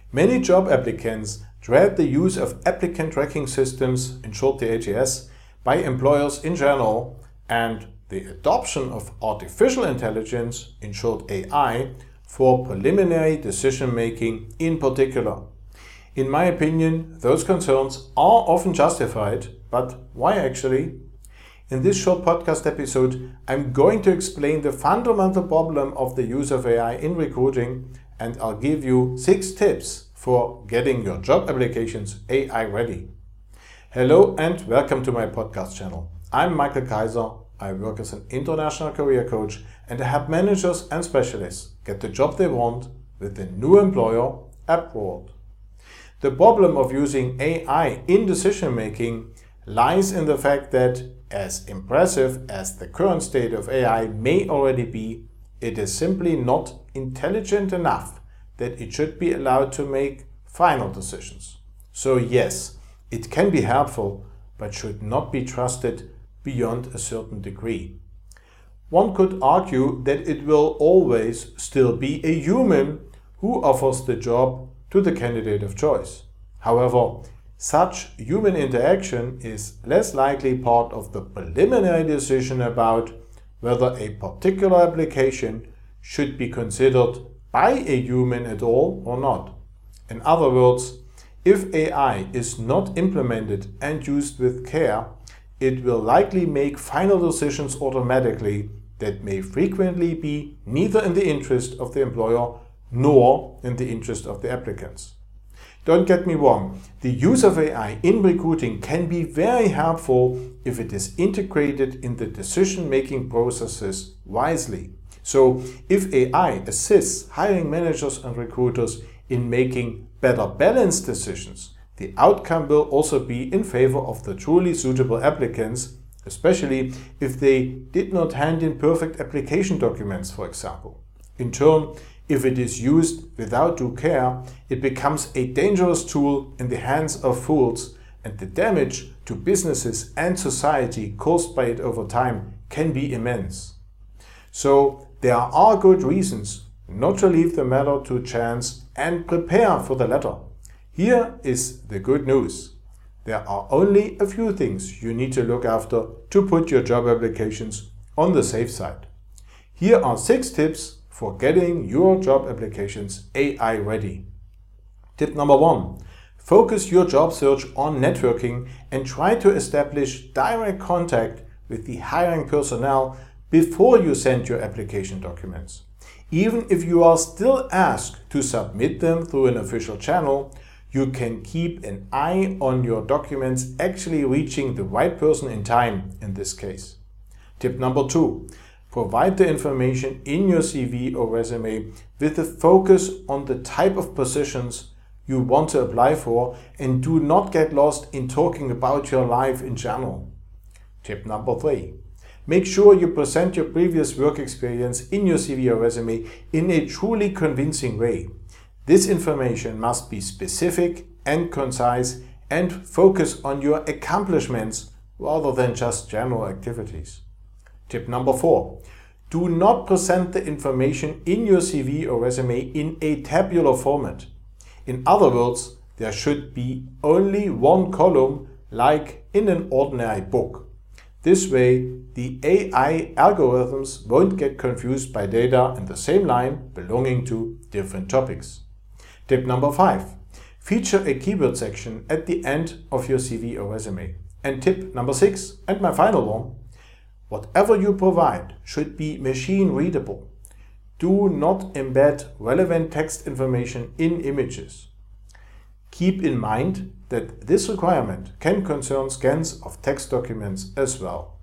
Many job applicants dread the use of applicant tracking systems, in short the ATS, by employers in general, and the adoption of artificial intelligence, in short AI, for preliminary decision making in particular. In my opinion, those concerns are often justified, but why actually? In this short podcast episode, I'm going to explain the fundamental problem of the use of AI in recruiting, and I'll give you 6 tips for getting your job applications AI ready. Hello and welcome to my podcast channel. I'm Michael Kaiser. I work as an international career coach and I help managers and specialists get the job they want with a new employer abroad. The problem of using AI in decision making lies in the fact that, as impressive as the current state of AI may already be, it is simply not intelligent enough that it should be allowed to make final decisions. So yes, it can be helpful, but should not be trusted beyond a certain degree. One could argue that it will always still be a human who offers the job to the candidate of choice. However, such human interaction is less likely part of the preliminary decision about whether a particular application should be considered by a human at all or not. In other words, if AI is not implemented and used with care, it will likely make final decisions automatically that may frequently be neither in the interest of the employer nor in the interest of the applicants. Don't get me wrong, the use of AI in recruiting can be very helpful if it is integrated in the decision-making processes wisely. So, if AI assists hiring managers and recruiters in making better balanced decisions, the outcome will also be in favor of the truly suitable applicants, especially if they did not hand in perfect application documents, for example. In turn, if it is used without due care, it becomes a dangerous tool in the hands of fools, and the damage to businesses and society caused by it over time can be immense. So, there are good reasons not to leave the matter to chance and prepare for the latter. Here is the good news. There are only a few things you need to look after to put your job applications on the safe side. Here are 6 tips for getting your job applications AI ready. Tip number 1. Focus your job search on networking and try to establish direct contact with the hiring personnel before you send your application documents. Even if you are still asked to submit them through an official channel, you can keep an eye on your documents actually reaching the right person in time in this case. Tip number 2. Provide the information in your CV or resume with a focus on the type of positions you want to apply for and do not get lost in talking about your life in general. Tip number 3. Make sure you present your previous work experience in your CV or resume in a truly convincing way. This information must be specific and concise and focus on your accomplishments rather than just general activities. Tip number 4. Do not present the information in your CV or resume in a tabular format. In other words, there should be only one column like in an ordinary book. This way, the AI algorithms won't get confused by data in the same line belonging to different topics. Tip number 5. Feature a keyword section at the end of your CV or resume. And tip number 6, and my final one, whatever you provide should be machine readable. Do not embed relevant text information in images. Keep in mind that this requirement can concern scans of text documents as well.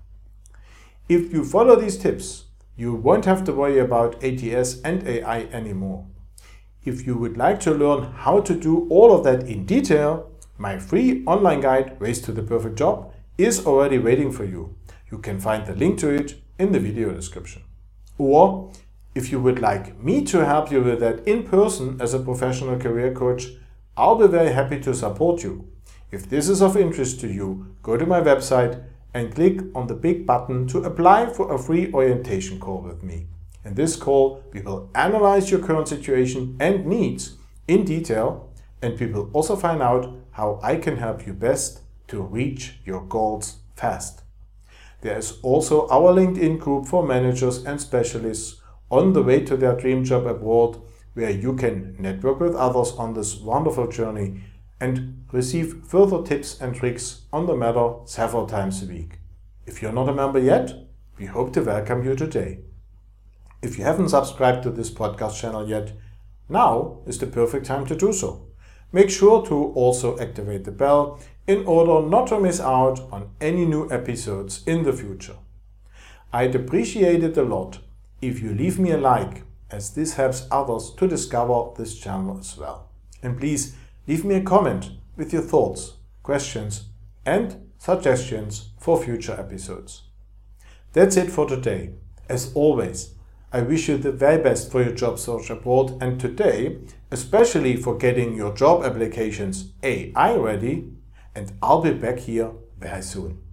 If you follow these tips, you won't have to worry about ATS and AI anymore. If you would like to learn how to do all of that in detail, my free online guide, Race to the Perfect Job, is already waiting for you. You can find the link to it in the video description. Or, if you would like me to help you with that in person as a professional career coach, I'll be very happy to support you. If this is of interest to you, go to my website and click on the big button to apply for a free orientation call with me. In this call, we will analyze your current situation and needs in detail and we will also find out how I can help you best to reach your goals fast. There is also our LinkedIn group for managers and specialists on the way to their dream job abroad, where you can network with others on this wonderful journey and receive further tips and tricks on the matter several times a week. If you're not a member yet, we hope to welcome you today. If you haven't subscribed to this podcast channel yet, now is the perfect time to do so. Make sure to also activate the bell in order not to miss out on any new episodes in the future. I'd appreciate it a lot if you leave me a like, as this helps others to discover this channel as well. And please leave me a comment with your thoughts, questions and suggestions for future episodes. That's it for today. As always, I wish you the very best for your job search abroad, and today, especially for getting your job applications AI ready, and I'll be back here very soon.